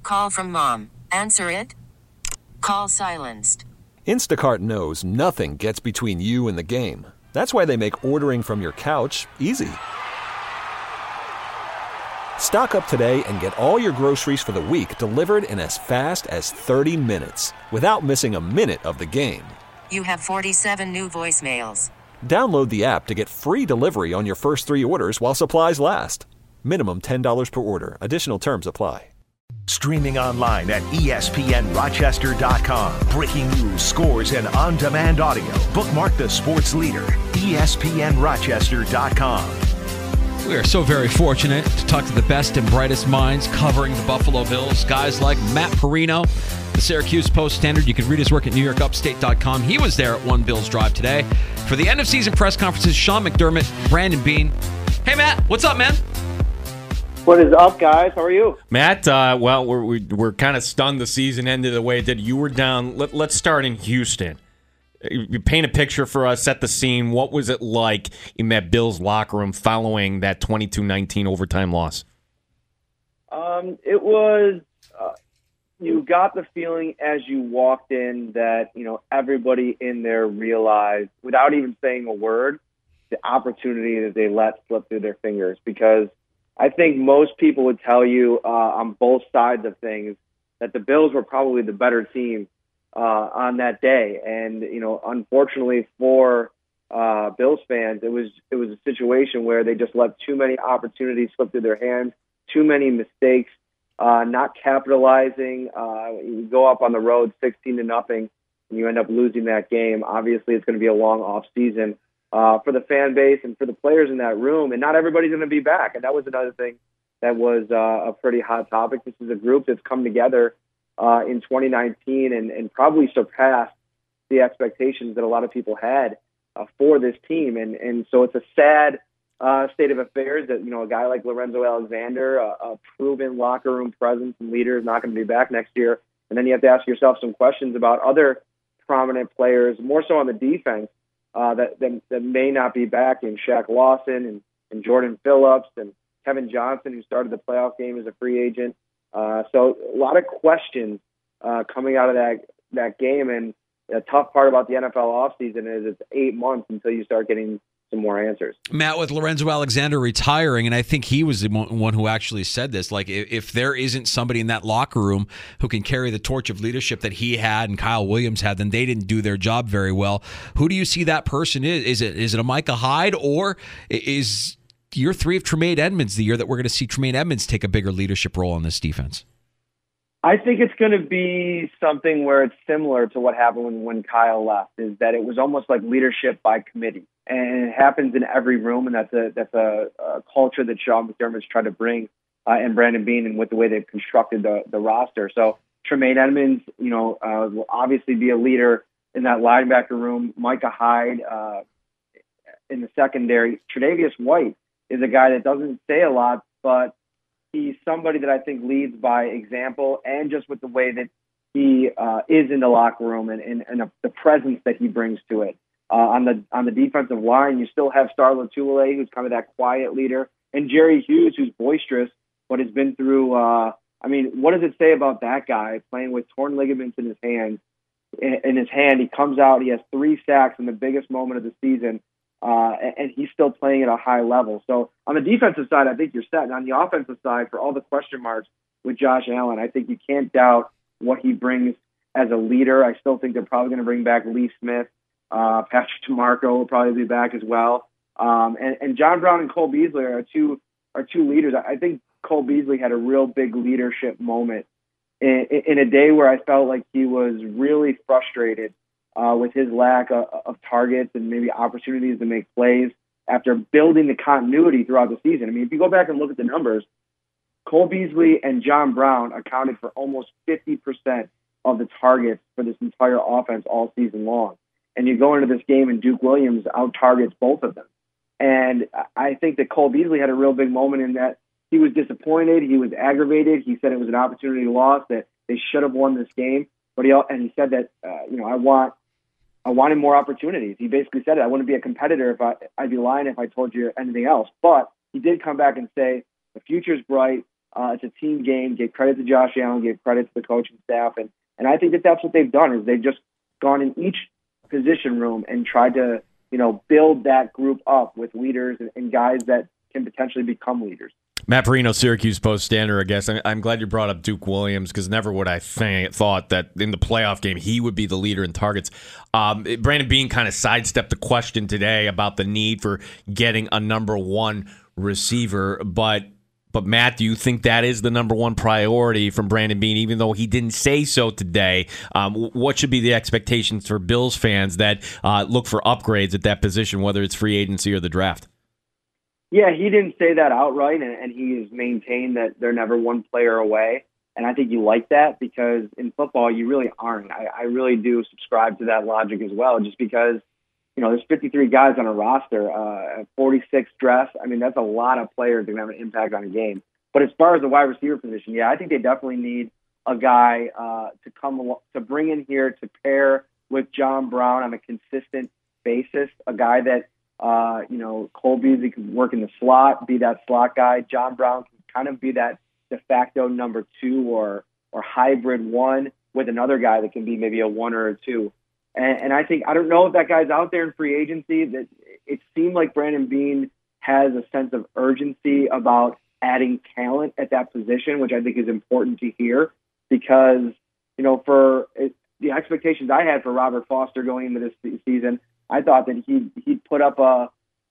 Call from mom. Answer it. Call silenced. Instacart knows nothing gets between you and the game. That's why they make ordering from your couch easy. Stock up today and get all your groceries for the week delivered in as fast as 30 minutes without missing a minute of the game. You have 47 new voicemails. Download the app to get free delivery on your first 3 orders while supplies last. Minimum $10 per order. Additional terms apply. Streaming online at ESPNRochester.com. Breaking news, scores, and on-demand audio. Bookmark the sports leader, ESPNRochester.com. We are so very fortunate to talk to the best and brightest minds covering the Buffalo Bills. Guys like Matt Perino, the Syracuse Post-Standard. You can read his work at NewYorkUpstate.com. He was there at One Bills Drive today. For the end-of-season press conferences, Sean McDermott, Brandon Beane. Hey, Matt. What's up, man? What is up, guys? How are you? Matt, well, we're kind of stunned the season ended the way it did. You were down. Let's start in Houston. You paint a picture for us, set the scene. What was it like in that Bills locker room following that 22-19 overtime loss? It was, you got the feeling as you walked in that, everybody in there realized, without even saying a word, the opportunity that they let slip through their fingers. Because I think most people would tell you on both sides of things that the Bills were probably the better team on that day. And, unfortunately for Bills fans, it was a situation where they just let too many opportunities slip through their hands, too many mistakes, not capitalizing. You go up on the road 16-0 and you end up losing that game. Obviously, it's going to be a long off season for the fan base and for the players in that room, and not everybody's going to be back. And that was another thing that was a pretty hot topic. This is a group that's come together in 2019 and probably surpassed the expectations that a lot of people had for this team. And so it's a sad state of affairs that, a guy like Lorenzo Alexander, a proven locker room presence and leader, is not going to be back next year. And then you have to ask yourself some questions about other prominent players, more so on the defense, that may not be back, in Shaq Lawson and Jordan Phillips and Kevin Johnson, who started the playoff game as a free agent. So a lot of questions coming out of that game. And the tough part about the NFL offseason is it's 8 months until you start getting some more answers. Matt, with Lorenzo Alexander retiring, and I think he was the one who actually said this, like if there isn't somebody in that locker room who can carry the torch of leadership that he had and Kyle Williams had, then they didn't do their job very well. Who do you see that person is? Is it a Micah Hyde, or is year 3 of Tremaine Edmonds the year that we're going to see Tremaine Edmonds take a bigger leadership role on this defense? I think it's going to be something where it's similar to what happened when Kyle left, is that it was almost like leadership by committee. And it happens in every room, and that's a culture that Sean McDermott's tried to bring, and Brandon Beane, and with the way they've constructed the roster. So Tremaine Edmonds, will obviously be a leader in that linebacker room. Micah Hyde in the secondary. Tre'Davious White is a guy that doesn't say a lot, but he's somebody that I think leads by example, and just with the way that he is in the locker room and the presence that he brings to it. On the defensive line, you still have Star Lotulelei, who's kind of that quiet leader, and Jerry Hughes, who's boisterous, but has been through. What does it say about that guy playing with torn ligaments in his hand? He comes out, he has 3 sacks in the biggest moment of the season, and he's still playing at a high level. So on the defensive side, I think you're set. And on the offensive side, for all the question marks with Josh Allen, I think you can't doubt what he brings as a leader. I still think they're probably going to bring back Lee Smith. Patrick DeMarco will probably be back as well. And John Brown and Cole Beasley are two leaders. I think Cole Beasley had a real big leadership moment in a day where I felt like he was really frustrated with his lack of targets and maybe opportunities to make plays after building the continuity throughout the season. I mean, if you go back and look at the numbers, Cole Beasley and John Brown accounted for almost 50% of the targets for this entire offense all season long. And you go into this game and Duke Williams out-targets both of them. And I think that Cole Beasley had a real big moment in that he was disappointed, he was aggravated, he said it was an opportunity lost, that they should have won this game. But he said that, I wanted more opportunities. He basically said it. I wouldn't be a competitor I'd be lying if I told you anything else. But he did come back and say, the future's bright. It's a team game. Gave credit to Josh Allen, gave credit to the coaching staff, and I think that that's what they've done is they've just gone in each position room and tried to build that group up with leaders and guys that can potentially become leaders. Matt Perino, Syracuse Post-Standard, I guess. I'm glad you brought up Duke Williams because never would I thought that in the playoff game he would be the leader in targets. Brandon Beane kind of sidestepped the question today about the need for getting a number one receiver, but Matt, do you think that is the number one priority from Brandon Beane, even though he didn't say so today? What should be the expectations for Bills fans that look for upgrades at that position, whether it's free agency or the draft? Yeah, he didn't say that outright, and he has maintained that they're never one player away. And I think you like that because in football, you really aren't. I really do subscribe to that logic as well, just because, there's 53 guys on a roster, 46 drafts. I mean, that's a lot of players that can have an impact on a game. But as far as the wide receiver position, yeah, I think they definitely need a guy to bring in here to pair with John Brown on a consistent basis, a guy that, Cole Beasley can work in the slot, be that slot guy. John Brown can kind of be that de facto number two or hybrid one with another guy that can be maybe a one or a two. And I think, I don't know if that guy's out there in free agency. That it seemed like Brandon Beane has a sense of urgency about adding talent at that position, which I think is important to hear because, for the expectations I had for Robert Foster going into this season, I thought that he'd put up a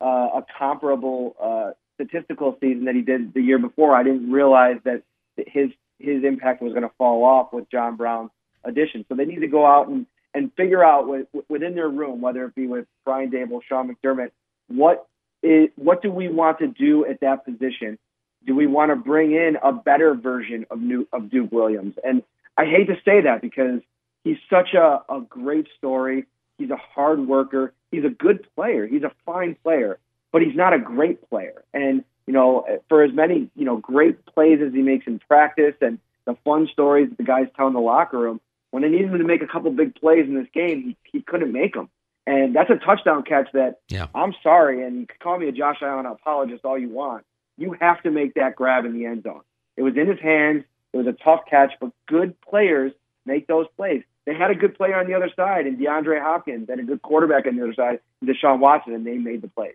comparable statistical season that he did the year before. I didn't realize that his impact was going to fall off with John Brown's addition. So they need to go out and figure out within their room, whether it be with Brian Daboll, Sean McDermott, what do we want to do at that position? Do we want to bring in a better version of Duke Williams? And I hate to say that because he's such a great story. He's a hard worker. He's a good player. He's a fine player, but he's not a great player. And, for as many, great plays as he makes in practice and the fun stories that the guys tell in the locker room, when they needed him to make a couple big plays in this game, he couldn't make them. And that's a touchdown catch that, I'm sorry, and you can call me a Josh Allen apologist all you want. You have to make that grab in the end zone. It was in his hands. It was a tough catch, but good players make those plays. They had a good player on the other side, and DeAndre Hopkins, and a good quarterback on the other side, Deshaun Watson, and they made the plays.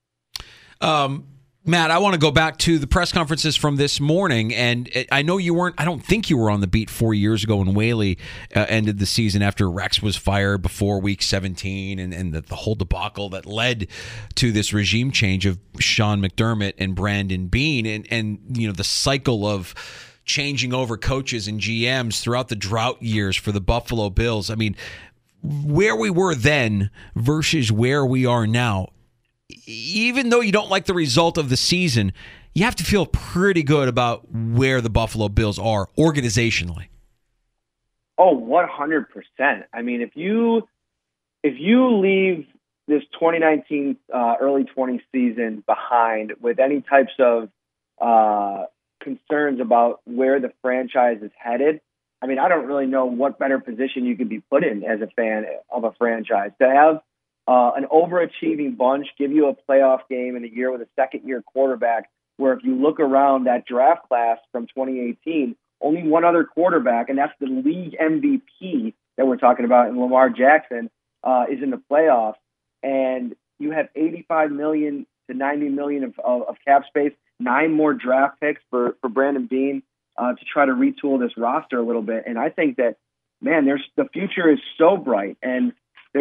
Matt, I want to go back to the press conferences from this morning, and I know you weren't. I don't think you were on the beat 4 years ago when Whaley ended the season after Rex was fired before Week 17, and the whole debacle that led to this regime change of Sean McDermott and Brandon Beane, and the cycle of changing over coaches and GMs throughout the drought years for the Buffalo Bills. I mean, where we were then versus where we are now. Even though you don't like the result of the season, you have to feel pretty good about where the Buffalo Bills are organizationally. Oh, 100%. I mean, if you leave this 2019 early 20 season behind with any types of concerns about where the franchise is headed, I mean, I don't really know what better position you could be put in as a fan of a franchise. To have an overachieving bunch give you a playoff game in a year with a second-year quarterback where if you look around that draft class from 2018, only one other quarterback, and that's the league MVP that we're talking about in Lamar Jackson, is in the playoffs. And you have $85 million to $90 million of cap space, 9 more draft picks for Brandon Beane to try to retool this roster a little bit. And I think that, man, the future is so bright, and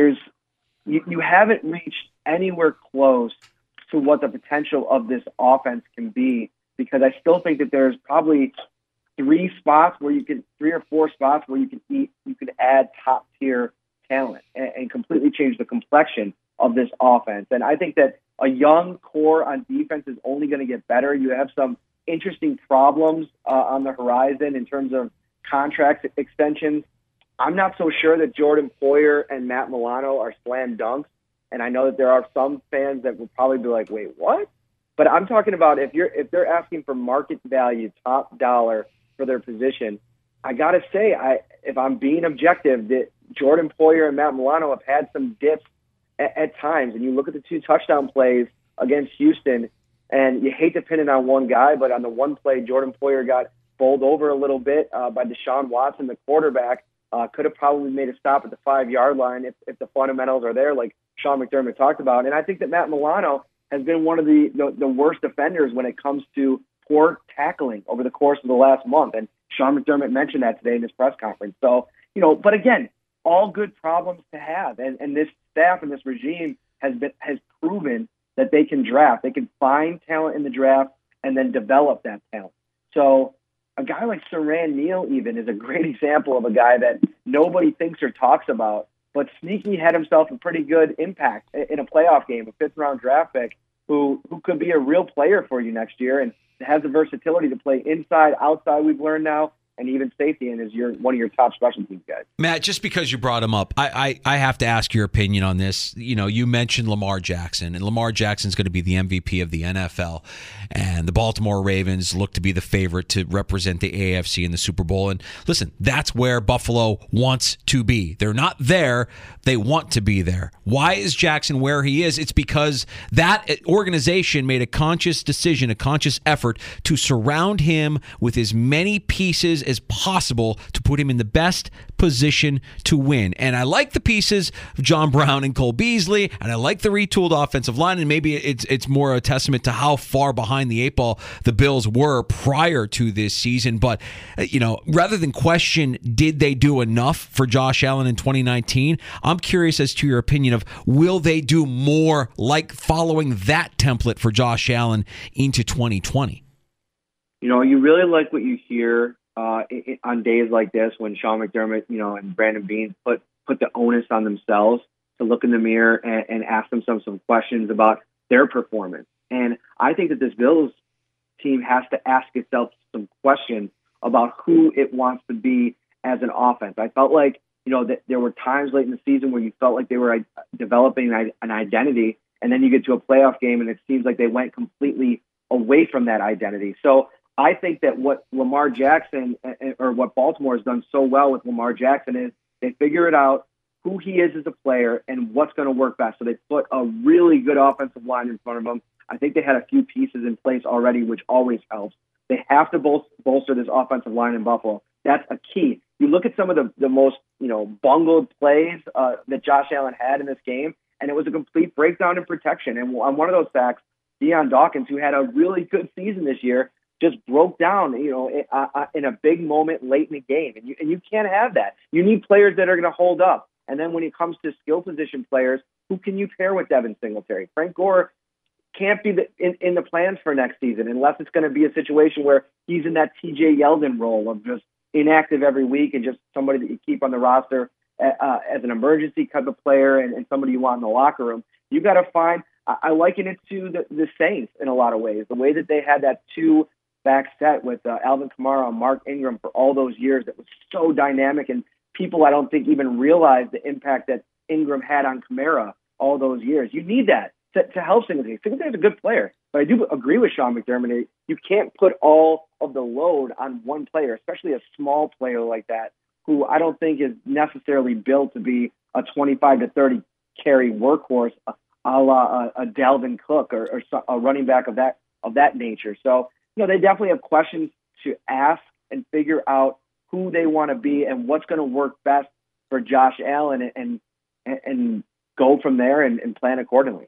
you haven't reached anywhere close to what the potential of this offense can be, because I still think that there's probably 3 or 4 spots where you can add top tier talent and completely change the complexion of this offense. And I think that a young core on defense is only going to get better. You have some interesting problems on the horizon in terms of contract extensions. I'm not so sure that Jordan Poyer and Matt Milano are slam dunks, and I know that there are some fans that will probably be like, "Wait, what?" But I'm talking about if they're asking for market value, top dollar for their position, I got to say, if I'm being objective, that Jordan Poyer and Matt Milano have had some dips at times. And you look at the 2 touchdown plays against Houston, And you hate to pin it on one guy, but on the one play, Jordan Poyer got bowled over a little bit by Deshaun Watson, the quarterback. Could have probably made a stop at the 5-yard line if the fundamentals are there, like Sean McDermott talked about. And I think that Matt Milano has been one of the worst offenders when it comes to poor tackling over the course of the last month. And Sean McDermott mentioned that today in his press conference. So, but again, all good problems to have. And this staff and this regime has proven that they can draft. They can find talent in the draft and then develop that talent. So a guy like Siran Neal even is a great example of a guy that nobody thinks or talks about, but sneaky had himself a pretty good impact in a playoff game, a 5th-round draft pick who could be a real player for you next year and has the versatility to play inside, outside, we've learned now, and even safety, and is one of your top special teams guys. Matt, just because you brought him up, I have to ask your opinion on this. You mentioned Lamar Jackson, and Lamar Jackson's going to be the MVP of the NFL, and the Baltimore Ravens look to be the favorite to represent the AFC in the Super Bowl. And listen, that's where Buffalo wants to be. They're not there. They want to be there. Why is Jackson where he is? It's because that organization made a conscious decision, a conscious effort to surround him with as many pieces as possible to put him in the best position to win. And I like the pieces of John Brown and Cole Beasley, and I like the retooled offensive line, and maybe it's more a testament to how far behind the 8 ball the Bills were prior to this season. But, rather than question, did they do enough for Josh Allen in 2019? I'm curious as to your opinion of, will they do more like following that template for Josh Allen into 2020? You really like what you hear on days like this when Sean McDermott, and Brandon Beane put the onus on themselves to look in the mirror and ask themselves some questions about their performance. And I think that this Bills team has to ask itself some questions about who it wants to be as an offense. I felt like, that there were times late in the season where you felt like they were developing an identity, and then you get to a playoff game and it seems like they went completely away from that identity. So I think that what Lamar Jackson, or what Baltimore has done so well with Lamar Jackson, is they figure it out who he is as a player and what's going to work best. So they put a really good offensive line in front of him. I think they had a few pieces in place already, which always helps. They have to bolster this offensive line in Buffalo. That's a key. You look at some of the most bungled plays that Josh Allen had in this game, and it was a complete breakdown in protection. And on one of those sacks, Deion Dawkins, who had a really good season this year, just broke down, in a big moment late in the game. And you can't have that. You need players that are going to hold up. And then when it comes to skill position players, who can you pair with Devin Singletary? Frank Gore can't be in the plans for next season unless it's going to be a situation where he's in that TJ Yeldon role of just inactive every week and just somebody that you keep on the roster as an emergency type of player and somebody you want in the locker room. You got to find, I liken it to the Saints in a lot of ways, the way that they had that two-back set with Alvin Kamara and Mark Ingram for all those years that was so dynamic, and people I don't think even realized the impact that Ingram had on Kamara all those years. You need that to help Singletary. Singletary's a good player, but I do agree with Sean McDermott. You can't put all of the load on one player, especially a small player like that, who I don't think is necessarily built to be a 25 to 30 carry workhorse, a la a Dalvin Cook or a running back of that nature. So, they definitely have questions to ask and figure out who they want to be and what's going to work best for Josh Allen and go from there and plan accordingly.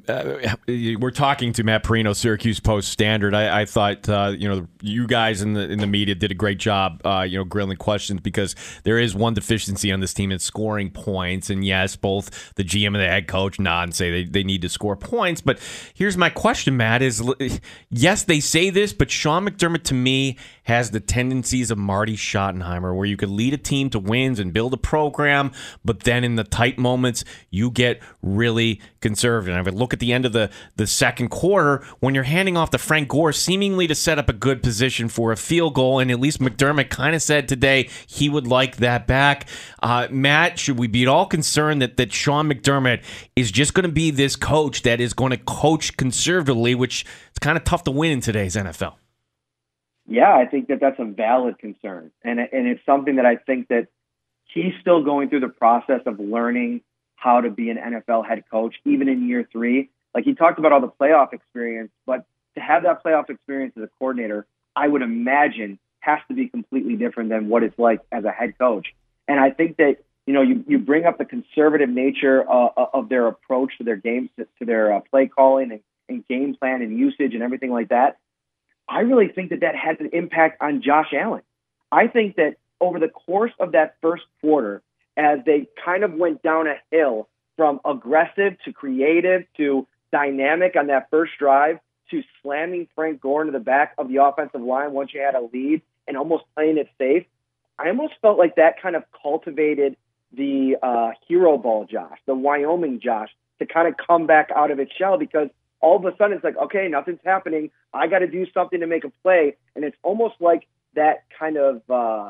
We're talking to Matt Perino, Syracuse Post-Standard. I thought you guys in the media did a great job grilling questions, because there is one deficiency on this team in scoring points. And yes, both the GM and the head coach nod and say they need to score points. But here's my question, Matt, is yes, they say this, but Sean McDermott to me has the tendencies of Marty Schottenheimer, where you could lead a team to wins and build a program, but then in the tight moments you get really conservative. And I would look at the end of the second quarter when you're handing off to Frank Gore seemingly to set up a good position for a field goal, and at least McDermott kind of said today he would like that back. Matt, should we be at all concerned that Sean McDermott is just going to be this coach that is going to coach conservatively, which is kind of tough to win in today's NFL? Yeah, I think that's a valid concern. And it's something that I think that he's still going through the process of learning how to be an NFL head coach, even in year 3. Like, he talked about all the playoff experience, but to have that playoff experience as a coordinator, I would imagine has to be completely different than what it's like as a head coach. And I think that, you bring up the conservative nature of their approach to their games, to their play calling and game plan and usage and everything like that. I really think that had an impact on Josh Allen. I think that over the course of that first quarter, as they kind of went down a hill from aggressive to creative to dynamic on that first drive to slamming Frank Gore into the back of the offensive line once you had a lead and almost playing it safe, I almost felt like that kind of cultivated the hero ball Josh, the Wyoming Josh, to kind of come back out of its shell, because all of a sudden it's like, okay, nothing's happening. I got to do something to make a play. And it's almost like that kind of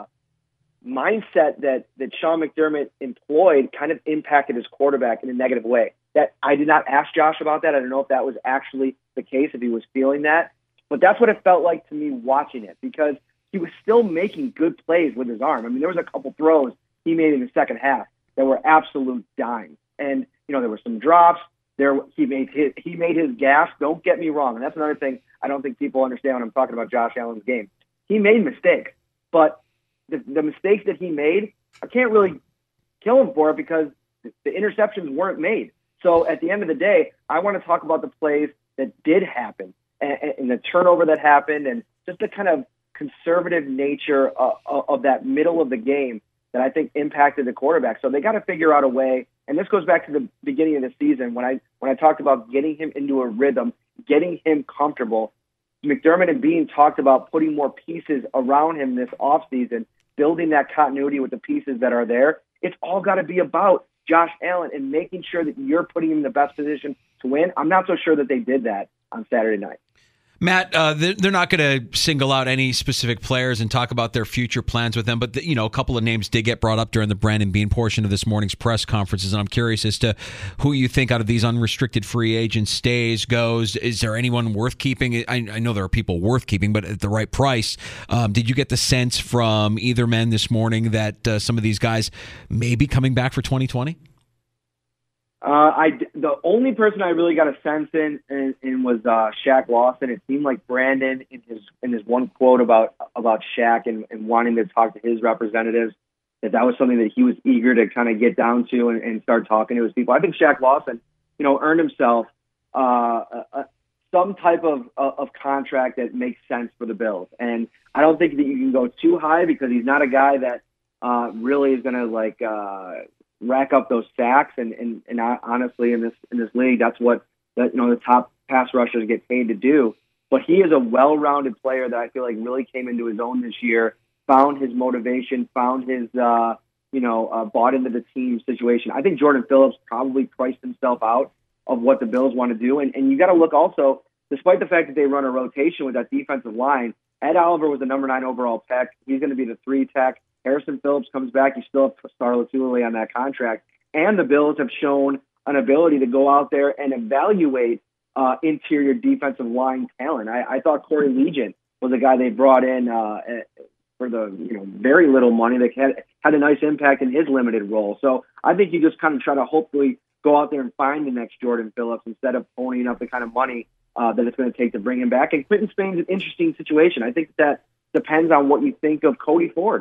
mindset that Sean McDermott employed kind of impacted his quarterback in a negative way. That I did not ask Josh about that. I don't know if that was actually the case, if he was feeling that. But that's what it felt like to me watching it, because he was still making good plays with his arm. I mean, there was a couple throws he made in the second half that were absolute dimes. And, there were some drops. He made his gas. Don't get me wrong. And that's another thing I don't think people understand when I'm talking about Josh Allen's game. He made mistakes, but the mistakes that he made, I can't really kill him for it because the interceptions weren't made. So at the end of the day, I want to talk about the plays that did happen and the turnover that happened and just the kind of conservative nature of that middle of the game that I think impacted the quarterback. So they got to figure out a way. And this goes back to the beginning of the season when I talked about getting him into a rhythm, getting him comfortable. McDermott and Bean talked about putting more pieces around him this offseason, building that continuity with the pieces that are there. It's all got to be about Josh Allen and making sure that you're putting him in the best position to win. I'm not so sure that they did that on Saturday night. Matt, they're not going to single out any specific players and talk about their future plans with them, but a couple of names did get brought up during the Brandon Beane portion of this morning's press conferences, and I'm curious as to who you think out of these unrestricted free agents stays, goes. Is there anyone worth keeping? I know there are people worth keeping, but at the right price. Did you get the sense from either men this morning that some of these guys may be coming back for 2020? The only person I really got a sense in was Shaq Lawson. It seemed like Brandon in his one quote about Shaq and wanting to talk to his representatives, that was something that he was eager to kind of get down to and start talking to his people. I think Shaq Lawson, earned himself some type of contract that makes sense for the Bills, and I don't think that you can go too high because he's not a guy that really is going to rack up those sacks, and honestly, in this league, that's what the top pass rushers get paid to do. But he is a well-rounded player that I feel like really came into his own this year, found his motivation, found his bought into the team situation. I think Jordan Phillips probably priced himself out of what the Bills want to do, and you got to look also, despite the fact that they run a rotation with that defensive line. Ed Oliver was the number 9 overall pick. He's going to be the 3 tech. Harrison Phillips comes back. You still have Star Lotulelei on that contract. And the Bills have shown an ability to go out there and evaluate interior defensive line talent. I thought Corey Legent was a guy they brought in for the very little money that had a nice impact in his limited role. So I think you just kind of try to hopefully go out there and find the next Jordan Phillips instead of ponying up the kind of money that it's going to take to bring him back. And Quinton Spain's an interesting situation. I think that depends on what you think of Cody Ford.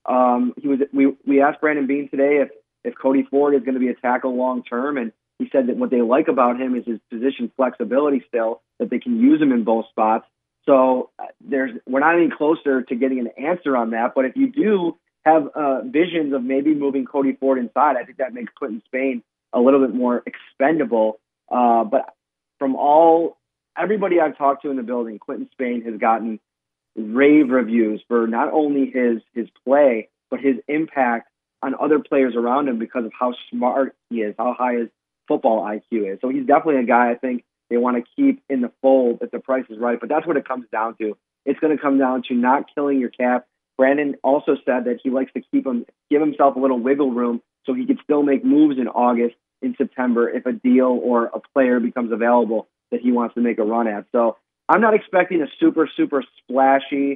We asked Brandon Beane today if Cody Ford is going to be a tackle long term, and he said that what they like about him is his position flexibility still, that they can use him in both spots. So we're not any closer to getting an answer on that. But if you do have visions of maybe moving Cody Ford inside, I think that makes Quinton Spain a little bit more expendable. But from everybody I've talked to in the building, Quinton Spain has gotten rave reviews for not only his play, but his impact on other players around him because of how smart he is, how high his football IQ is. So he's definitely a guy I think they want to keep in the fold if the price is right. But that's what it comes down to. It's going to come down to not killing your cap. Brandon also said that he likes to give himself a little wiggle room so he could still make moves in August, in September, if a deal or a player becomes available that he wants to make a run at. So I'm not expecting a super, super splashy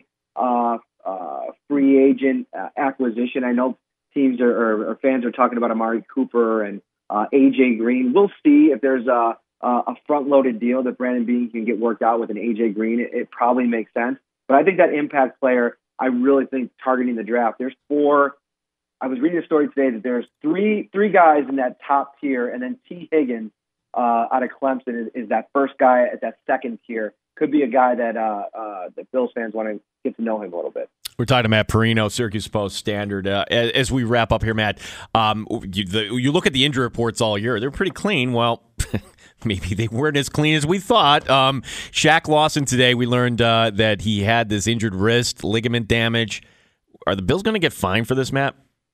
free agent acquisition. I know teams or fans are talking about Amari Cooper and AJ Green. We'll see if there's a front-loaded deal that Brandon Beane can get worked out with an A.J. Green, it probably makes sense. But I think that impact player, I really think targeting the draft, there's 4. I was reading a story today that there's three guys in that top tier, and then T. Higgins out of Clemson is that first guy at that second tier. Could be a guy that Bills fans want to get to know him a little bit. We're talking to Matt Perino, Syracuse Post-Standard. As we wrap up here, Matt, you look at the injury reports all year. They're pretty clean. Well, maybe they weren't as clean as we thought. Shaq Lawson today, we learned that he had this injured wrist, ligament damage. Are the Bills going to get fined for this, Matt?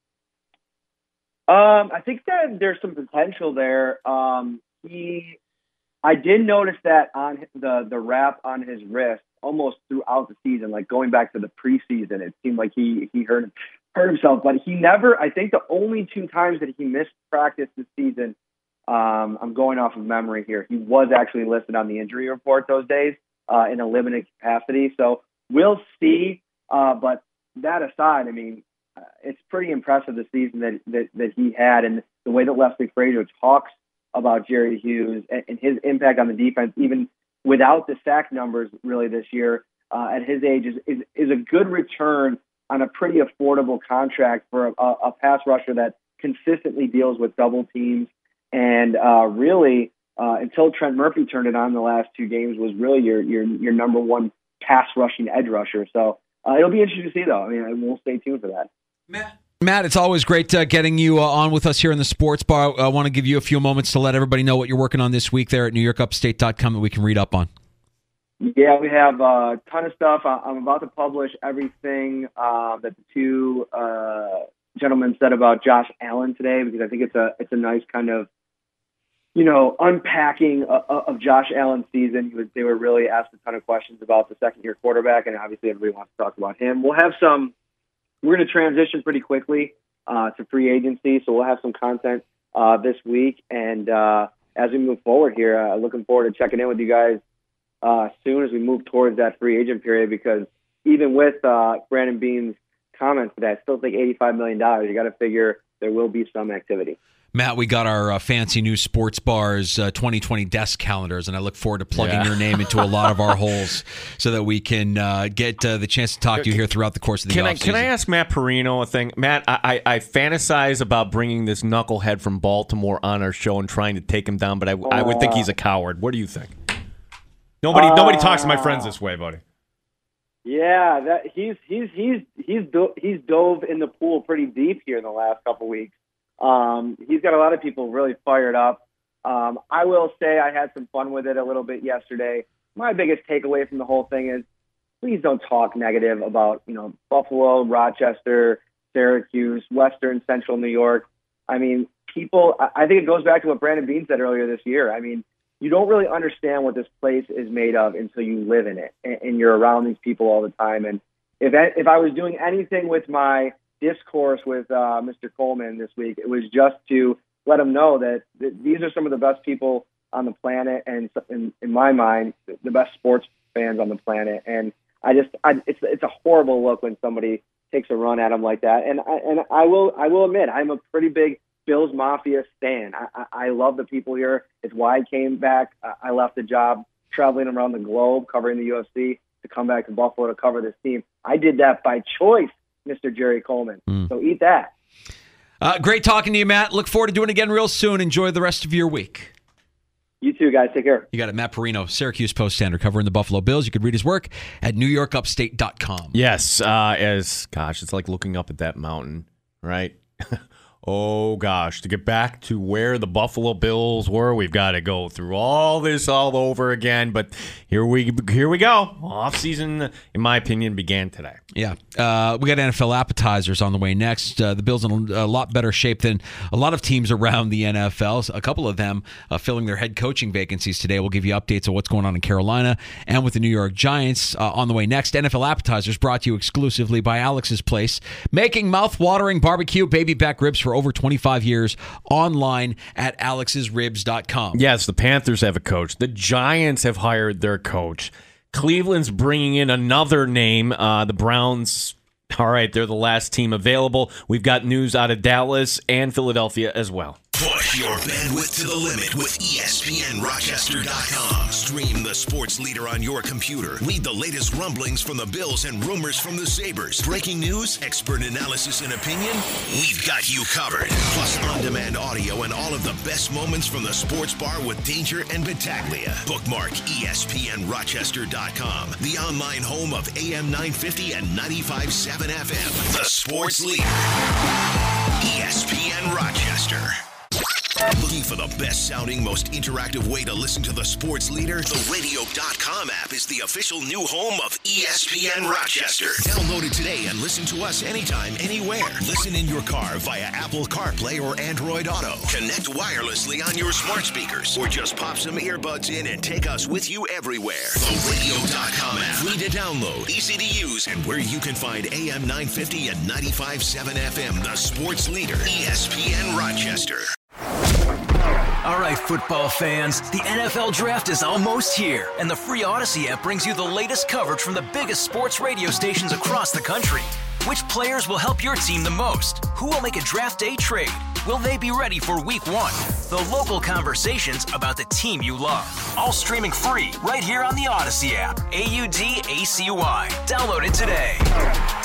I think that there's some potential there. I did notice that on the wrap on his wrist almost throughout the season, like going back to the preseason, it seemed like he hurt himself. But he never, I think the only 2 times that he missed practice this season, I'm going off of memory here, he was actually listed on the injury report those days in a limited capacity. So we'll see. But that aside, I mean, it's pretty impressive the season that he had, and the way that Leslie Frazier talks about Jerry Hughes and his impact on the defense, even without the sack numbers really this year at his age, is a good return on a pretty affordable contract for a pass rusher that consistently deals with double teams. And really, until Trent Murphy turned it on the last 2 games, was really your number 1 pass rushing edge rusher. So it'll be interesting to see, though. I mean, we'll stay tuned for that. Matt, it's always great getting you on with us here in the Sports Bar. I want to give you a few moments to let everybody know what you're working on this week there at NewYorkUpstate.com that we can read up on. Yeah, we have a ton of stuff. I'm about to publish everything that the 2 gentlemen said about Josh Allen today, because I think it's a nice kind of, unpacking of Josh Allen's season. They were really asked a ton of questions about the second-year quarterback, and obviously everybody wants to talk about him. We're going to transition pretty quickly to free agency, so we'll have some content this week. And as we move forward here, looking forward to checking in with you guys soon as we move towards that free agent period, because even with Brandon Beane's comments today, I still think $85 million, you got to figure there will be some activity. Matt, we got our fancy new Sports Bars 2020 desk calendars, and I look forward to plugging your name into a lot of our holes so that we can get the chance to talk to you here throughout the course of the offseason. Can I ask Matt Perino a thing? Matt, I fantasize about bringing this knucklehead from Baltimore on our show and trying to take him down, but I would think he's a coward. What do you think? Nobody talks to my friends this way, buddy. Yeah, he's dove in the pool pretty deep here in the last couple weeks. He's got a lot of people really fired up. I will say I had some fun with it a little bit yesterday. My biggest takeaway from the whole thing is please don't talk negative about, Buffalo, Rochester, Syracuse, Western, Central New York. I mean, I think it goes back to what Brandon Beane said earlier this year. I mean, you don't really understand what this place is made of until you live in it and you're around these people all the time. And if I was doing anything with my discourse with Mr. Coleman this week, it was just to let him know that these are some of the best people on the planet, and in my mind, the best sports fans on the planet. And it's a horrible look when somebody takes a run at him like that. And I will admit, I'm a pretty big Bills Mafia stan. I love the people here. It's why I came back. I left the job traveling around the globe covering the UFC to come back to Buffalo to cover this team. I did that by choice, Mr. Jerry Coleman. So eat that. Great talking to you, Matt. Look forward to doing it again real soon. Enjoy the rest of your week. You too, guys. Take care. You got it. Matt Perino, Syracuse Post-Standard, covering the Buffalo Bills. You could read his work at NewYorkUpstate.com. Yes, it's like looking up at that mountain, right? Oh, gosh, to get back to where the Buffalo Bills were, we've got to go through all this all over again. But here we go. Off-season, in my opinion, began today. Yeah. We got NFL appetizers on the way next. The Bills in a lot better shape than a lot of teams around the NFL. A couple of them filling their head coaching vacancies today. We'll give you updates on what's going on in Carolina and with the New York Giants on the way next. NFL appetizers brought to you exclusively by Alex's Place, making mouth-watering barbecue baby back ribs for over 25 years, online at alexsribs.com. Yes, the Panthers have a coach. The Giants have hired their coach. Cleveland's bringing in another name. The Browns, all right, they're the last team available. We've got news out of Dallas and Philadelphia as well. Push your bandwidth to the limit with ESPNRochester.com. Stream the sports leader on your computer. Read the latest rumblings from the Bills and rumors from the Sabres. Breaking news, expert analysis and opinion. We've got you covered. Plus on-demand audio and all of the best moments from the sports bar with Danger and Battaglia. Bookmark ESPNRochester.com. The online home of AM 950 and 95.7 FM. The sports leader. ESPN Rochester. Looking for the best sounding, most interactive way to listen to the sports leader? The radio.com app is the official new home of ESPN Rochester. Download it today and listen to us anytime, anywhere. Listen in your car via Apple CarPlay or Android Auto. Connect wirelessly on your smart speakers or just pop some earbuds in and take us with you everywhere. The radio.com app. Free to download, easy to use, and where you can find AM 950 and 95.7 FM, the sports leader, ESPN Rochester. All right, football fans, the NFL Draft is almost here, and the free Odyssey app brings you the latest coverage from the biggest sports radio stations across the country. Which players will help your team the most? Who will make a draft day trade? Will they be ready for Week 1? The local conversations about the team you love. All streaming free right here on the Odyssey app. AUDACY. Download it today.